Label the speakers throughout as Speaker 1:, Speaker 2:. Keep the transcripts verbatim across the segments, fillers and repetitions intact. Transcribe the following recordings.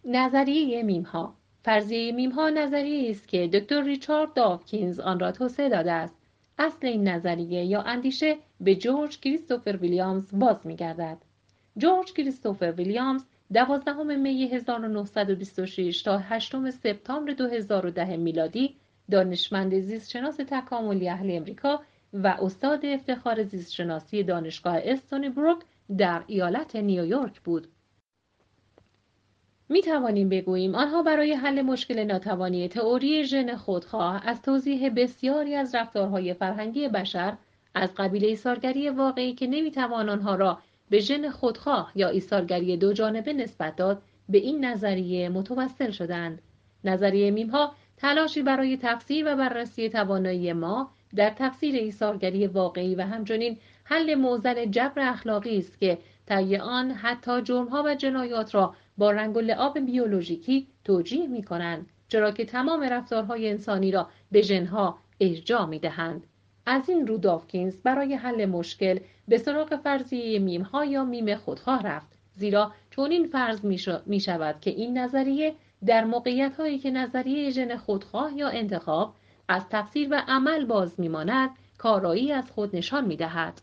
Speaker 1: نظریه میم‌ها. فرضیه میم‌ها نظریه‌ای است که دکتر ریچارد داوکینز آن را توسعه داده است. اصل این نظریه یا اندیشه به جورج کریستوفر ویلیامز باز می‌گردد. جورج کریستوفر ویلیامز دوازدهم می هزار و نهصد و بیست و شش تا هشتم سپتامبر دو هزار و ده میلادی دانشمند زیستشناس تکاملی اهل امریکا و استاد افتخار زیستشناسی دانشگاه استونی بروک در ایالت نیویورک بود. می توانیم بگوییم آنها برای حل مشکل ناتوانی تئوری ژن خودخواه از توضیح بسیاری از رفتارهای فرهنگی بشر از قبیل ایثارگری واقعی که نمی توان آنها را به ژن خودخواه یا ایثارگری دو جانبه نسبت داد به این نظریه متوسل شدند. نظریه میم‌ها تلاشی برای تفسیر و بررسی توانایی ما در تفسیر ایثارگری واقعی و همچنین حل معضل جبر اخلاقی است که طی آن حتی جرم‌ها و جنایات را با رنگ و لعاب بیولوژیکی توجیه می‌کنند، چرا که تمام رفتارهای انسانی را به ژن‌ها ارجاع می‌دهند. از این رو داوکینز برای حل مشکل به سراغ فرضیه میم‌ها یا میم خودخواه رفت، زیرا چنین فرض می‌شود که این نظریه در موقعیت‌هایی که نظریه ژن خودخواه یا انتخاب از تفسیر و عمل باز می‌ماند، کارایی از خود نشان می‌دهد.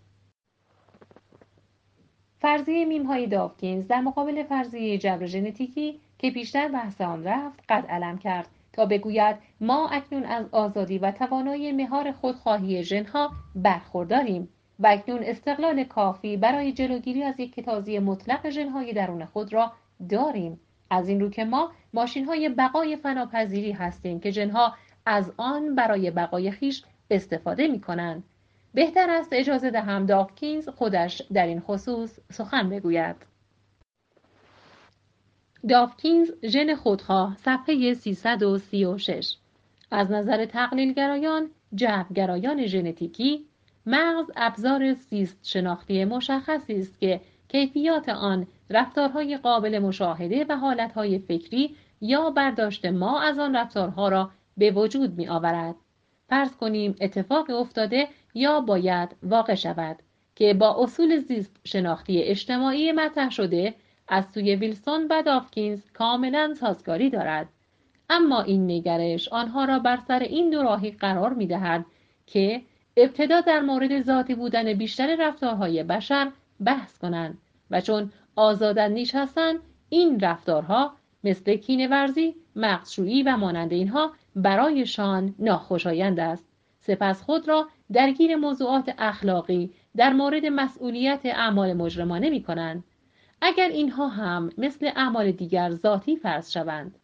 Speaker 1: فرضیه میم‌های داوکینز در مقابل فرضیه جبر ژنتیکی که بیشتر بحث آن رفت قد علم کرد تا بگوید ما اکنون از آزادی و توانایی مهار خودخواهی ژن‌ها برخورداریم و اکنون استقلال کافی برای جلوگیری از یکتازی مطلق ژن‌های درون خود را داریم، از این رو که ما ماشین‌های بقای فناپذیری هستیم که ژن‌ها از آن برای بقای خیش استفاده می‌کنند. بهتر است اجازه دهم داوکینز خودش در این خصوص سخن بگوید. داوکینز ژن خودخواه صفحه سیصد و سی و شش. از نظر تقلیلگرایان جبرگرایان ژنتیکی مغز ابزار زیست شناختی مشخصی است که کیفیات آن رفتارهای قابل مشاهده و حالتهای فکری یا برداشت ما از آن رفتارها را به وجود می آورد. فرض کنیم اتفاق افتاده یا باید واقع شود که با اصول زیست شناختی اجتماعی مطرح شده از سوی ویلسون و داوکینز کاملا سازگاری دارد، اما این نگرش آنها را بر سر این دو راهی قرار می دهد که ابتدا در مورد ذاتی بودن بیشتر رفتارهای بشر بحث کنند و چون آزاداندیش هستند این رفتارها مثل کینه‌ورزی، مغزشویی و مانند اینها برایشان ناخوشایند است. سپس خود را درگیر موضوعات اخلاقی در مورد مسئولیت اعمال مجرمانه می کنند، اگر اینها هم مثل اعمال دیگر ذاتی فرض شوند.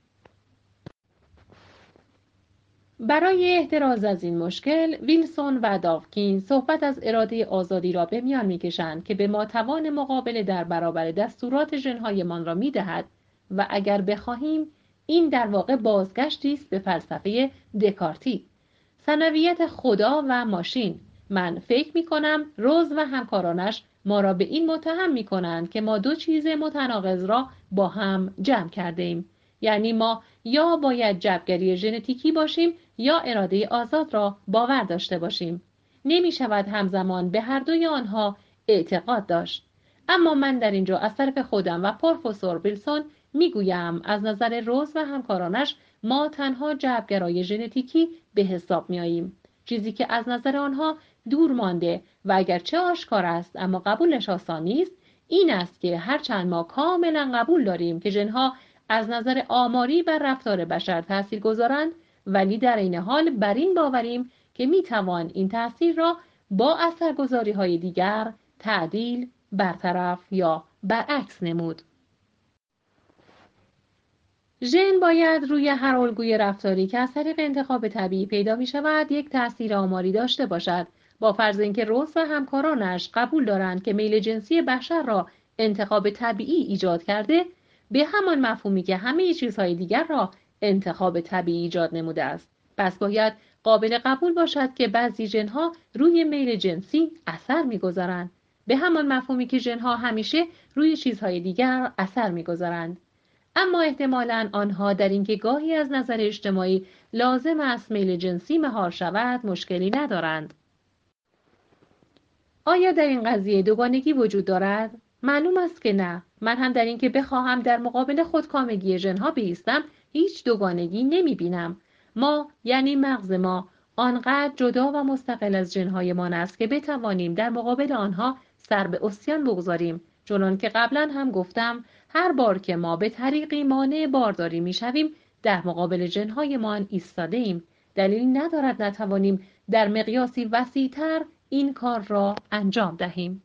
Speaker 1: برای احتراز از این مشکل ویلسون و داوکینز صحبت از اراده آزادی را به میان می‌کشند که به ما توان مقابله در برابر دستورات ژن‌هایمان را می‌دهد و اگر بخواهیم این در واقع بازگشتی است به فلسفه دکارتی، ثانویت خدا و ماشین. من فکر می‌کنم روز و همکارانش ما را به این متهم می‌کنند که ما دو چیز متناقض را با هم جمع کردیم، یعنی ما یا باید جبرگری ژنتیکی باشیم یا اراده آزاد را باور داشته باشیم. نمی شود همزمان به هر دوی آنها اعتقاد داشت. اما من در اینجا از طرف خودم و پروفسور ویلسون می گویم از نظر روز و همکارانش ما تنها جبرگرای ژنتیکی به حساب می آییم. چیزی که از نظر آنها دور مانده و اگرچه آشکار است اما قبولش آسان نیست این است که هرچند ما کاملا قبول داریم که ژن‌ها از نظر آماری بر رفتار بشر تأثیر گذارند، ولی در این حال بر این باوریم که می توان این تأثیر را با اثرگذاری‌های دیگر تعدیل، برطرف یا برعکس نمود. ژن باید روی هر الگوی رفتاری که از طریق انتخاب طبیعی پیدا می شود یک تأثیر آماری داشته باشد، با فرض اینکه روز و همکارانش قبول دارند که میل جنسی بشر را انتخاب طبیعی ایجاد کرده، به همان مفهومی که همه چیزهای دیگر را انتخاب طبیعی ایجاد نموده است. پس باید قابل قبول باشد که بعضی ژن‌ها روی میل جنسی اثر می‌گذارند، به همان مفهومی که ژن‌ها همیشه روی چیزهای دیگر اثر می‌گذارند. اما احتمالاً آنها در اینکه گاهی از نظر اجتماعی لازم است میل جنسی مهار شود مشکلی ندارند. آیا در این قضیه دوگانگی وجود دارد؟ معلوم است که نه. من هم در این که بخواهم در مقابل خودکامگی ژن‌ها بایستم هیچ دوگانگی نمی بینم. ما یعنی مغز ما آنقدر جدا و مستقل از ژن‌هایمان است که بتوانیم در مقابل آنها سر به عصیان بگذاریم. چنان که قبلا هم گفتم هر بار که ما به طریقی مانع بارداری میشویم در مقابل ژن‌هایمان ایستاده ایم. دلیل ندارد نتوانیم در مقیاسی وسیع‌تر این کار را انجام دهیم.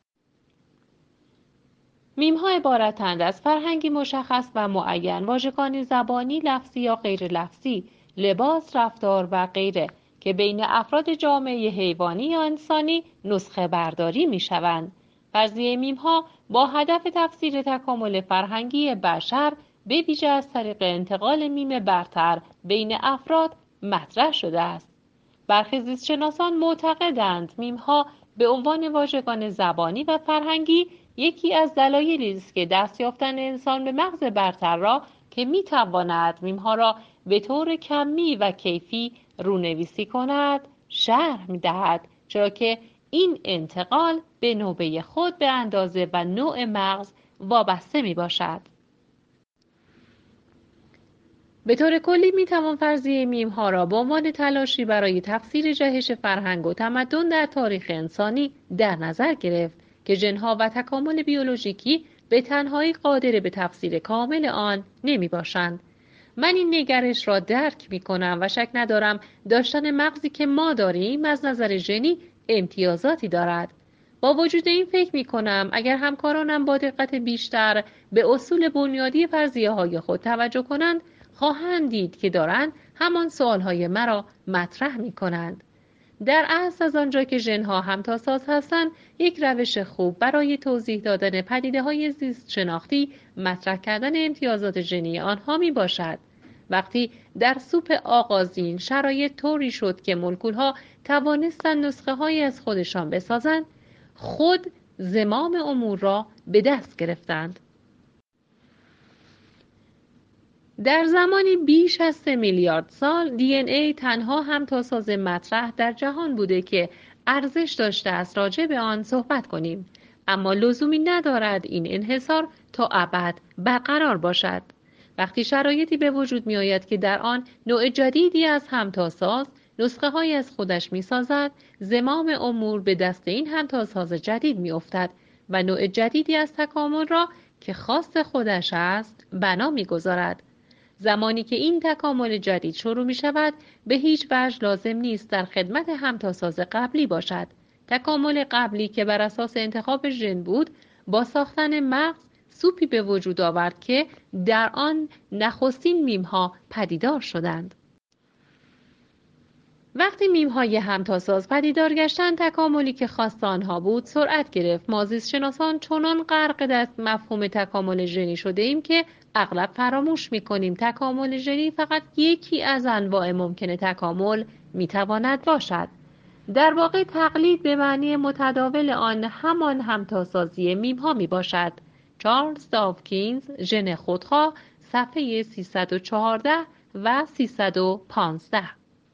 Speaker 1: میم‌ها عبارتند از فرهنگی مشخص و معین، واژگانی زبانی، لفظی یا غیر لفظی، لباس، رفتار و غیره که بین افراد جامعه حیوانی یا انسانی نسخه برداری می‌شوند. فرضیه میم‌ها با هدف تفسیر تکامل فرهنگی بشر به ویژه از طریق انتقال میم برتر بین افراد مطرح شده است. برخی زیستشناسان معتقدند میم‌ها به عنوان واژگان زبانی و فرهنگی یکی از دلایلی است که دست یافتن انسان به مغز برتر را که می‌تواند میم‌ها را به طور کمی و کیفی رونویسی کند شرح می‌دهد، چرا که این انتقال به نوبه خود به اندازه و نوع مغز وابسته میباشد. به طور کلی میتوان فرضیه میم‌ها را به عنوان تلاشی برای تفسیر جهش فرهنگ و تمدن در تاریخ انسانی در نظر گرفت که ژن‌ها و تکامل بیولوژیکی به تنهایی قادر به تفسیر کامل آن نمیباشند. من این نگرش را درک میکنم و شک ندارم داشتن مغزی که ما داریم از نظر ژنی امتیازاتی دارد. با وجود این فکر میکنم اگر همکارانم با دقت بیشتر به اصول بنیادی فرضیه‌های خود توجه کنند خواهند دید که دارند همان سوالهای مرا مطرح میکنند. در اصل از آنجا که ژن‌ها همتاساز هستند، یک روش خوب برای توضیح دادن پدیده‌های زیست شناختی مطرح کردن امتیازات ژنی آنها می باشد. وقتی در سوپ آغازین شرایط طوری شد که مولکول‌ها توانستند نسخه‌هایی از خودشان بسازند، خود زمام امور را به دست گرفتند. در زمانی بیش از سه میلیارد سال دی ان ای تنها همتاساز مطرح در جهان بوده که ارزش داشته است راجع به آن صحبت کنیم، اما لزومی ندارد این انحصار تا ابد برقرار باشد. وقتی شرایطی به وجود می آید که در آن نوع جدیدی از همتاساز نسخه های از خودش می سازد، زمام امور به دست این همتاساز جدید می افتد و نوع جدیدی از تکامل را که خاص خودش است بنا می گذارد. زمانی که این تکامل جدید شروع می شود به هیچ وجه لازم نیست در خدمت همتاساز قبلی باشد. تکامل قبلی که بر اساس انتخاب ژن بود با ساختن مغز سوپی به وجود آورد که در آن نخستین میم‌ها پدیدار شدند. وقتی میم‌های همتاساز پدیدار گشتند، تکاملی که خاص آنها بود سرعت گرفت. ما زیستشناسان چنان غرق در مفهوم تکامل ژنی شده ایم که اغلب فراموش می‌کنیم تکامل ژنی فقط یکی از انواع ممکن تکامل می‌تواند باشد. در واقع تقلید به معنی متداول آن همان همتاسازی میم‌ها میباشد. چارلز داوکینز، ژن خودخواه، صفحه سیصد و چهارده و سیصد و پانزده.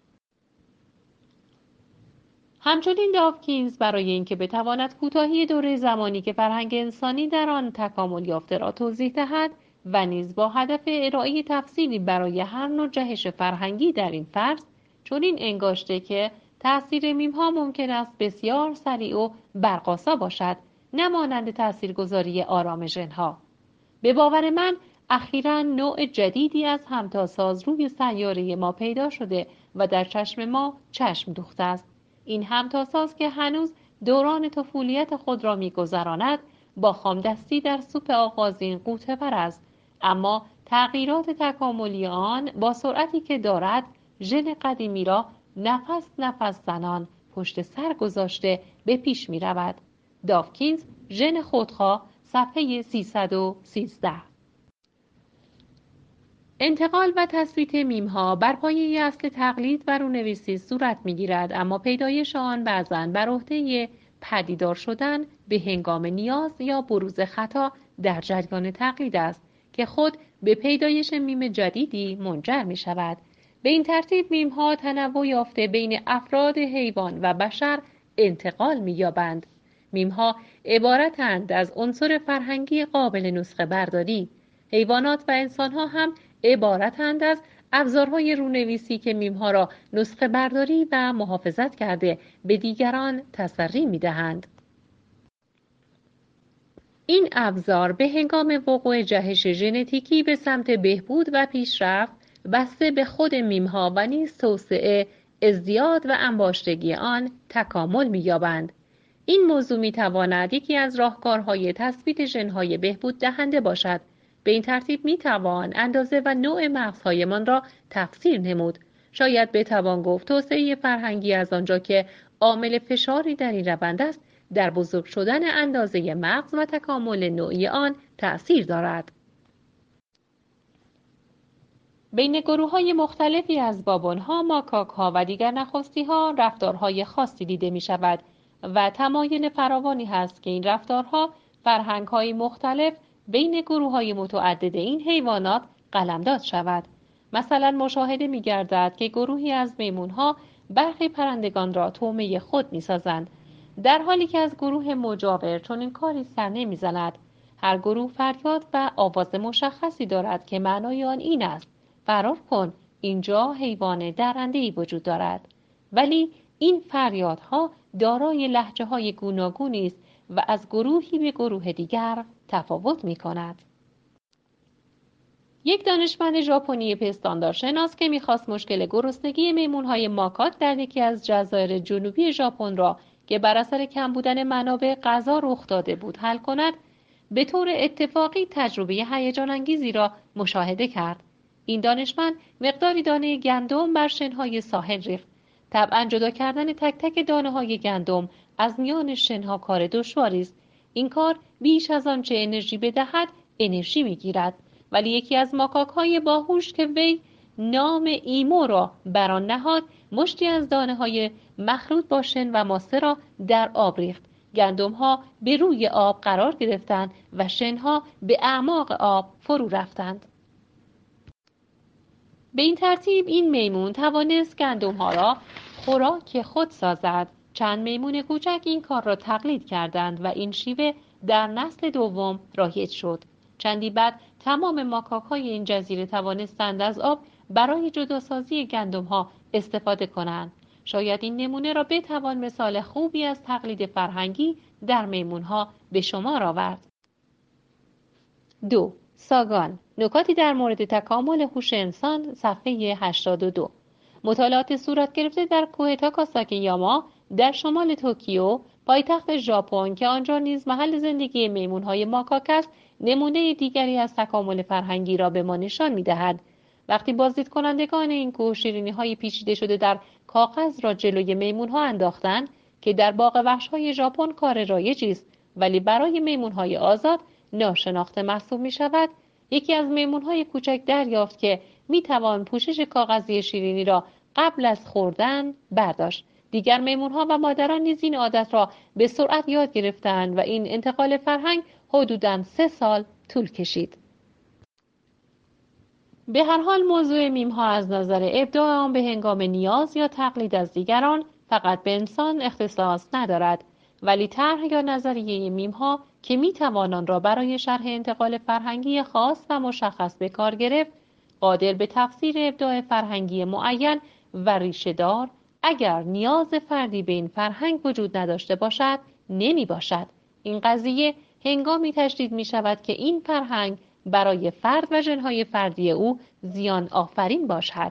Speaker 1: همچنین داوکینز برای اینکه بتواند کوتاهی دوره زمانی که فرهنگ انسانی در آن تکامل یافته را توضیح دهد و نیز با هدف ارائه تفصیلی برای هر نوع جهش فرهنگی در این فرض، چنین انگاشته که تأثیر میم‌ها ممکن است بسیار سریع و برق‌آسا باشد، نه مانند تاثیرگذاری آرام ژن‌ها. به باور من اخیراً نوع جدیدی از همتاساز روی سیاره ما پیدا شده و در چشم ما چشم دوخته است. این همتاساز که هنوز دوران طفولیت خود را می‌گذراند، با خامدستی در سوپ آغازین غوطه‌ور است، اما تغییرات تکاملی آن با سرعتی که دارد ژن قدیمی را نفس نفس زنان پشت سر گذاشته به پیش می رود. داوکینز، ژن خودخواه، صفحه سیصد و سیزده. انتقال و تثبیت میم‌ها بر پایه اصل تقلید و رونویسی صورت می‌گیرد، اما پیدایش آن بعضاً بر عهده پدیدار شدن به هنگام نیاز یا بروز خطا در جریان تقلید است که خود به پیدایش میم جدیدی منجر می‌شود. به این ترتیب میم‌ها تنوع یافته بین افراد حیوان و بشر انتقال می‌یابند. میم‌ها عبارتند از عنصر فرهنگی قابل نسخه برداری. حیوانات و انسان‌ها هم عبارتند از ابزارهای رونویسی که میم‌ها را نسخه برداری و محافظت کرده به دیگران تسری می‌دهند. این ابزار به هنگام وقوع جهش ژنتیکی به سمت بهبود و پیشرفت بسته به خود میم‌ها و نیز توسعه، ازدیاد و انباشتگی آن تکامل می‌یابند. این موضوع می‌تواند یکی از راهکارهای تثبیت ژن‌های بهبود دهنده باشد. به این ترتیب می‌توان اندازه و نوع مغزهایمان را تفسیر نمود. شاید بتوان گفت توسعه فرهنگی از آنجا که عامل فشاری در این روند است، در بزرگ شدن اندازه مغز و تکامل نوعی آن تأثیر دارد. بین گروه‌های مختلفی از بابون‌ها، ماکاک‌ها و دیگر نخستی‌ها رفتارهای خاصی دیده می‌شود و تمایل فراوانی هست که این رفتارها فرهنگ‌های مختلف بین گروه‌های متعدد این حیوانات قلمداد شود. مثلا مشاهده می‌گردد که گروهی از میمون‌ها برخی پرندگان را طعمه خود می‌سازند، در حالی که از گروه مجاور چنین کاری سر نمی‌زند. هر گروه فریاد و آواز مشخصی دارد که معنای آن این است: فرار کن، اینجا حیوان درنده‌ای وجود دارد. ولی این فریادها دارای لهجه‌های گوناگونی است و از گروهی به گروه دیگر تفاوت می‌کند. یک دانشمند ژاپنی پستاندارشناس که می‌خواست مشکل گرسنگی میمون‌های ماکاک در یکی از جزایر جنوبی ژاپن را که بر اثر کم بودن منابع غذا رخ داده بود حل کند، به طور اتفاقی تجربه هیجان انگیزی را مشاهده کرد. این دانشمند مقداری دانه گندم بر شن‌های ساحل ریخت. طبعاً جدا کردن تک تک دانه‌های گندم از میان شن‌ها کار دشواری است. این کار بیش از آنچه انرژی بدهد انرژی می‌گیرد. ولی یکی از ماکاک‌های باهوش که وی نام ایمو را بر آن نهاد، مشتی از دانه‌های مخلوط با شن و ماسه را در آب ریخت. گندم‌ها به روی آب قرار گرفتند و شن‌ها به اعماق آب فرو رفتند. به این ترتیب این میمون توانست گندم‌ها را خوراک خود سازد. چند میمون کوچک این کار را تقلید کردند و این شیوه در نسل دوم رایج شد. چندی بعد تمام ماکاک‌های این جزیره توانستند از آب برای جداسازی گندم‌ها استفاده کنند. شاید این نمونه را بتوان مثال خوبی از تقلید فرهنگی در میمون‌ها به شمار آورد. دو. ساگان. نکاتی در مورد تکامل هوش انسان، صفحه هشتاد و دو. مطالعات صورت گرفته در کوه تاکاساکیاما در شمال توکیو، پایتخت ژاپن که آنجا نیز محل زندگی میمون‌های ماکاک است، نمونه دیگری از تکامل فرهنگی را به ما نشان می‌دهد. وقتی بازدید کنندگان این کوه شیرینی‌های پیچیده شده در کاغذ را جلوی میمون‌ها انداختند که در باغ وحش‌های ژاپن کار رایجی است، ولی برای میمون‌های آزاد ناشناخته محسوب می‌شود، یکی از میمون‌های کوچک دریافت که می‌توان پوشش کاغذی شیرینی را قبل از خوردن برداشت. دیگر میمون‌ها و مادران نیز این عادت را به سرعت یاد گرفتند و این انتقال فرهنگ حدوداً سه سال طول کشید. به هر حال موضوع میم‌ها از نظر ابداع آن به هنگام نیاز یا تقلید از دیگران فقط به انسان اختصاص ندارد، ولی طرح یا نظریه میم‌ها که می‌توان آن را برای شرح انتقال فرهنگی خاص و مشخص به کار گرفت، قادر به تفسیر ابداع فرهنگی معین و ریشه‌دار اگر نیاز فردی به این فرهنگ وجود نداشته باشد نمی باشد. این قضیه هنگامی تشدید می شود که این فرهنگ برای فرد و ژن‌های فردی او زیان آفرین باشد.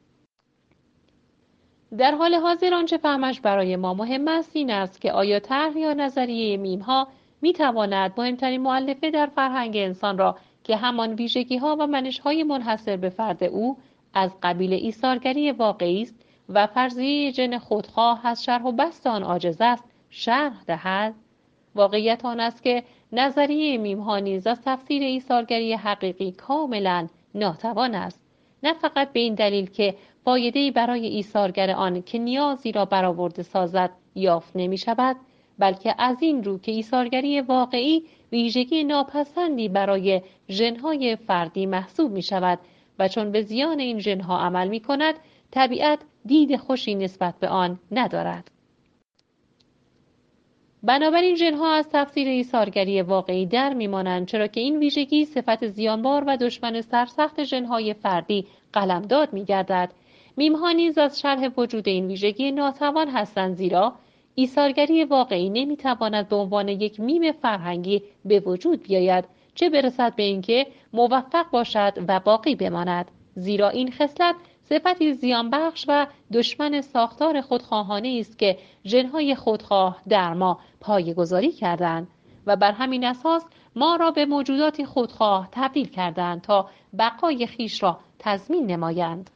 Speaker 1: در حال حاضر آنچه فهمش برای ما مهم است این است که آیا طرح یا نظریه میم‌ها می تواند مهمترین مؤلفه در فرهنگ انسان را که همان ویژگی‌ها و منش‌های منحصر به فرد او از قبیل ایثارگری واقعی است و فرضیه ژن خودخواه از شرح و بسط آن عاجز است شرح دهد؟ واقعیت آن است که نظریه میم‌ها نیز از تفسیر ایثارگری حقیقی کاملاً ناتوان است، نه فقط به این دلیل که فایده‌ای برای ایثارگر آن که نیازی را برآورده سازد یافت نمی‌شود، بلکه از این رو که ایثارگری واقعی ویژگی ناپسندی برای ژن‌های فردی محسوب می‌شود و چون به زیان این ژن‌ها عمل می‌کند، طبیعت دید خوشی نسبت به آن ندارد. بنابراین ژن‌ها از تفسیر ایثارگری واقعی در می‌مانند، چرا که این ویژگی صفت زیانبار و دشمن سرسخت ژن‌های فردی قلمداد می‌گردد. میم‌ها نیز از شرح وجود این ویژگی ناتوان هستند، زیرا ایثارگری واقعی نمی‌تواند به عنوان یک میم فرهنگی به وجود بیاید، چه برسد به اینکه موفق باشد و باقی بماند، زیرا این خصلت صفتی زیانبخش و دشمن ساختار خودخواهانه است که ژن‌های خودخواه در ما پایه‌گذاری کردند و بر همین اساس ما را به موجوداتی خودخواه تبدیل کردند تا بقای خیش را تضمین نمایند.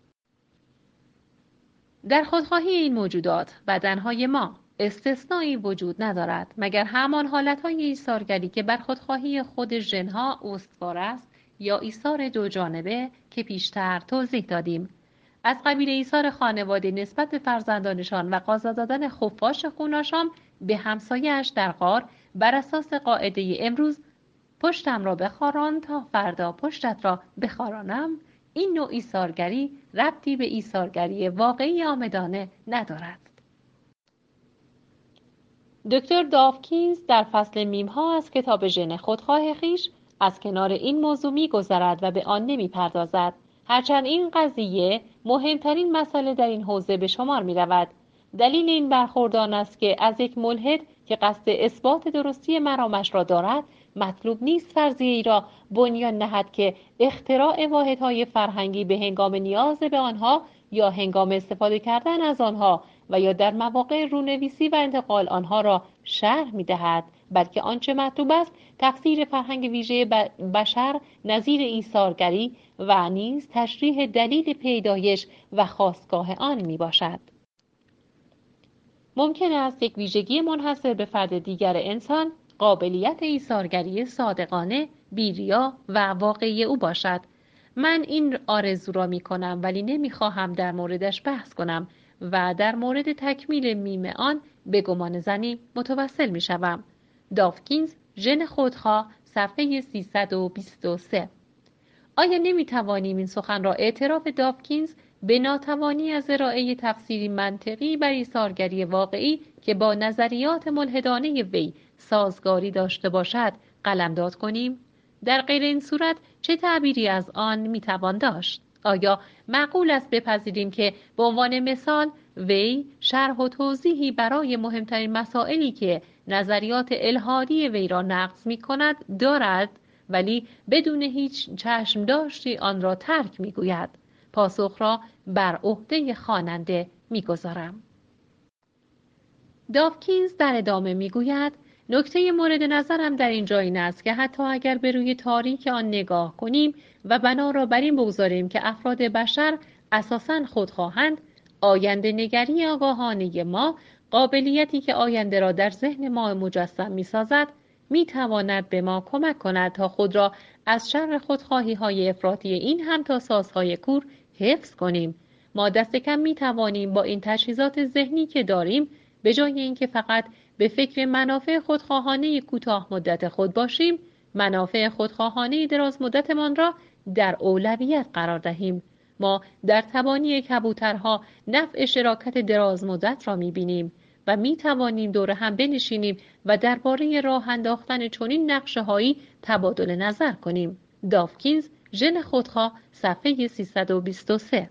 Speaker 1: در خودخواهی این موجودات، بدنهای ما استثنایی وجود ندارد مگر همان حالتهای ایثارگری که بر خودخواهی خود ژن‌ها استوار است، یا ایثار دو جانبه که پیشتر توضیح دادیم، از قبیل ایثار خانواده نسبت به فرزندانشان و قاضا دادن خفاش خوناشام به همسایه‌اش در غار بر اساس قاعده امروز پشتم را بخاران تا فردا پشتت را بخارانم. این نوع ایثارگری ربطی به ایثارگری واقعی آمدانه ندارد. دکتر داوکینز در فصل میم‌ها از کتاب ژن خودخواه خویش از کنار این موضوع می‌گذرد و به آن نمی‌پردازد، هرچند این قضیه مهمترین مسئله در این حوزه به شمار می‌رود. دلیل این برخورد آن است که از یک ملحد که قصد اثبات درستی مرامش را دارد، مطلوب نیست فرضیه‌ای را بنیان نهد که اختراع واحدهای فرهنگی به هنگام نیاز به آنها یا هنگام استفاده کردن از آنها و یا در مواقع رونویسی و انتقال آنها را شرح می‌دهد، بلکه آنچه مطلوب است تفسیر فرهنگ ویژه بشر نظیر ایثارگری و نیز تشریح دلیل پیدایش و خاستگاه آن میباشد. ممکن است یک ویژگی منحصر به فرد دیگر انسان قابلیت ایثارگری صادقانه، بی‌ریا و واقعی او باشد. من این آرزو را می کنم ولی نمی خواهم در موردش بحث کنم و در مورد تکمیل میم آن به گمان زنی متوسل می شوم. داوکینز، ژن خودخواه، صفحه سیصد و بیست و سه. آیا نمی توانیم این سخن را اعتراف داوکینز به ناتوانی از ارائه تفسیری منطقی بر ایثارگری واقعی که با نظریات ملحدانه وی سازگاری داشته باشد قلمداد کنیم؟ در غیر این صورت چه تعبیری از آن می توان داشت؟ آیا معقول است بپذیریم که به عنوان مثال وی شرح و توضیحی برای مهمترین مسائلی که نظریات الحادی وی را نقض می کند دارد، ولی بدون هیچ چشم داشتی آن را ترک می گوید؟ پاسخ را بر عهده خواننده می گذارم. داوکینز در ادامه می گوید نکته مورد نظرم در اینجا این است که حتی اگر به روی تاریک آن نگاه کنیم و بنا را بر این بگذاریم که افراد بشر اساساً خودخواهند، آینده نگری آگاهانه ما، قابلیتی که آینده را در ذهن ما مجسم می سازد، می تواند به ما کمک کند تا خود را از شر خودخواهی های افراطی این همتاسازهای کور حفظ کنیم. ما دست کم می توانیم با این تجهیزات ذهنی که داریم به جای اینکه فقط به فکر منافع خودخواهانه کوتاه مدت خود باشیم، منافع خودخواهانه دراز مدتمان را در اولویت قرار دهیم. ما در تبانی کبوترها نفع شراکت دراز مدت را می‌بینیم و می‌توانیم دور هم بنشینیم و درباره راه انداختن چنین نقشه‌هایی تبادل نظر کنیم. داوکینز، ژن خودخواه، صفحه سیصد و بیست و سه.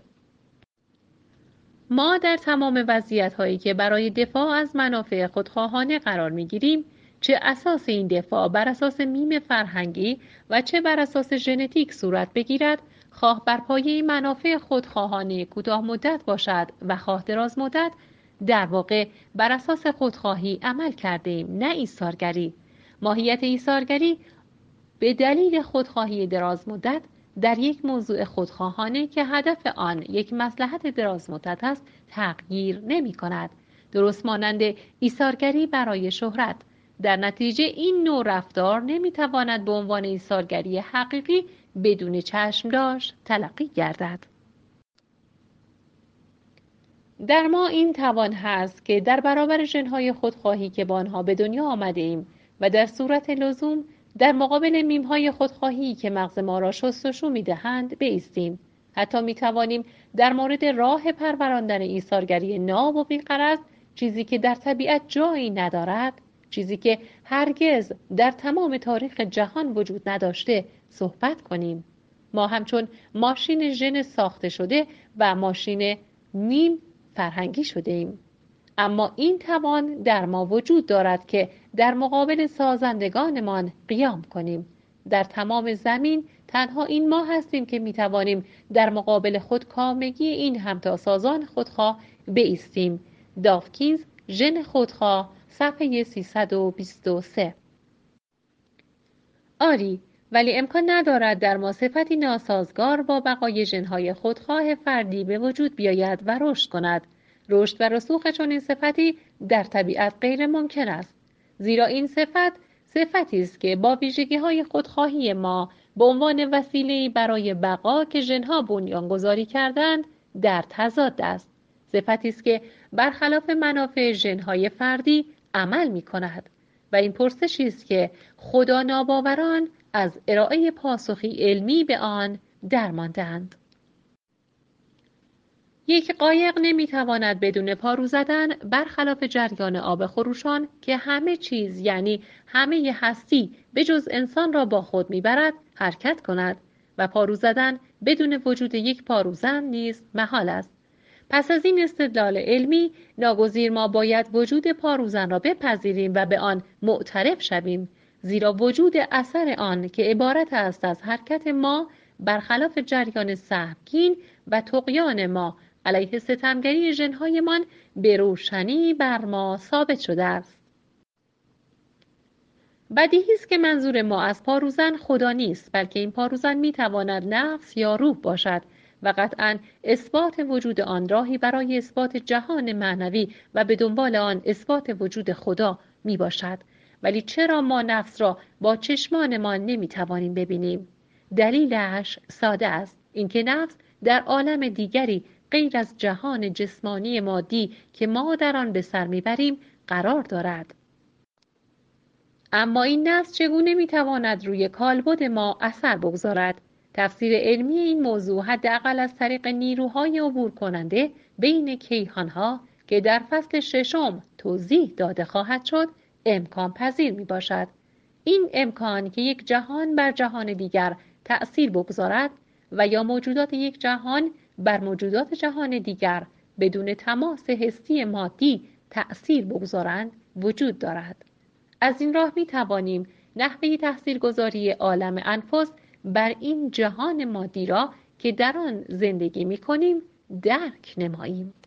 Speaker 1: ما در تمام وضعیت‌هایی که برای دفاع از منافع خودخواهانه قرار می‌گیریم، چه اساس این دفاع بر اساس میم فرهنگی و چه بر اساس ژنتیک صورت بگیرد، خواه بر پایه منافع خودخواهانه کوتاه مدت باشد و خواه دراز مدت، در واقع بر اساس خودخواهی عمل کردیم، نه ایثارگری. ماهیت ایثارگری به دلیل خودخواهی دراز مدت در یک موضوع خودخواهانه که هدف آن یک مصلحت دراز مدت است تغییر نمی کند. درست مانند ایثارگری برای شهرت. در نتیجه این نوع رفتار نمی تواند به عنوان ایثارگری حقیقی بدون چشم داشت تلقی گردد. در ما این توان هست که در برابر ژن‌های خودخواهی که با آنها به دنیا آمده ایم و در صورت لزوم در مقابل میم‌های خودخواهی که مغز ما را شستشو می‌دهند بایستیم. حتی می‌توانیم در مورد راه پروراندن ایثارگری ناب و بی‌غرض، چیزی که در طبیعت جایی ندارد، چیزی که هرگز در تمام تاریخ جهان وجود نداشته صحبت کنیم. ما همچون ماشین ژن ساخته شده و ماشین نیم فرهنگی شده ایم. اما این توان در ما وجود دارد که در مقابل سازندگانمان قیام کنیم. در تمام زمین تنها این ما هستیم که می توانیم در مقابل خودکامگی این همتاسازان خودخواه بایستیم. داوکینز، ژن خودخواه، صفحه سیصد و بیست و سه. آری، ولی امکان ندارد در ما صفتی ناسازگار با بقای ژن‌های خودخواه فردی به وجود بیاید و رشد کند. رشد و رسوخ چنین صفتی در طبیعت غیر ممکن است، زیرا این صفت صفتی است که با ویژگی‌های خودخواهی ما به عنوان وسیله‌ای برای بقا که ژن‌ها بنیانگذاری کردند در تضاد است. صفتی است که برخلاف منافع ژن‌های فردی عمل می‌کند و این پرسشی است که خدا ناباوران از ارائه پاسخی علمی به آن درمانده‌اند. یک قایق نمیتواند بدون پارو زدن برخلاف جریان آب خروشان که همه چیز یعنی همه هستی به جز انسان را با خود میبرد حرکت کند و پارو زدن بدون وجود یک پاروزن نیز محال است. پس از این استدلال علمی ناگزیر ما باید وجود پاروزن را بپذیریم و به آن معترف شویم، زیرا وجود اثر آن که عبارت است از حرکت ما برخلاف جریان سهمگین و طغیان ما علیه ستمگری ژن‌هایمان به روشنی بر ما ثابت شده است. بدیهی است که منظور ما از پاروزن خدا نیست، بلکه این پاروزن میتواند نفس یا روح باشد و قطعاً اثبات وجود آن راهی برای اثبات جهان معنوی و به دنبال آن اثبات وجود خدا می باشد. ولی چرا ما نفس را با چشمانمان نمی توانیم ببینیم؟ دلیلش ساده است، اینکه نفس در عالم دیگری غیر از جهان جسمانی مادی که ما در آن به سر میبریم قرار دارد. اما این نفس چگونه میتواند روی کالبد ما اثر بگذارد؟ تفسیر علمی این موضوع حداقل از طریق نیروهای عبور کننده بین کیهانها که در فصل ششم توضیح داده خواهد شد امکان پذیر می باشد. این امکان که یک جهان بر جهان دیگر تأثیر بگذارد و یا موجودات یک جهان بر موجودات جهان دیگر بدون تماس حسی مادی تأثیر بگذارند وجود دارد. از این راه می توانیم نحوه تاثیرگذاری عالم انفس بر این جهان مادی را که در آن زندگی می کنیم درک نماییم.